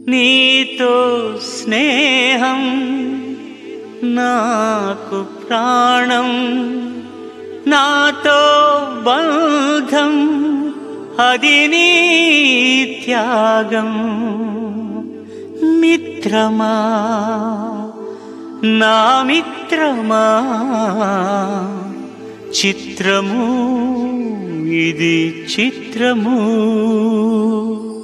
నీతో స్నేహం నాకు ప్రాణం, నాతో బంధం అది నీ త్యాగం. మిత్రమా నా మిత్రమా, చిత్రము ఇది చిత్రము.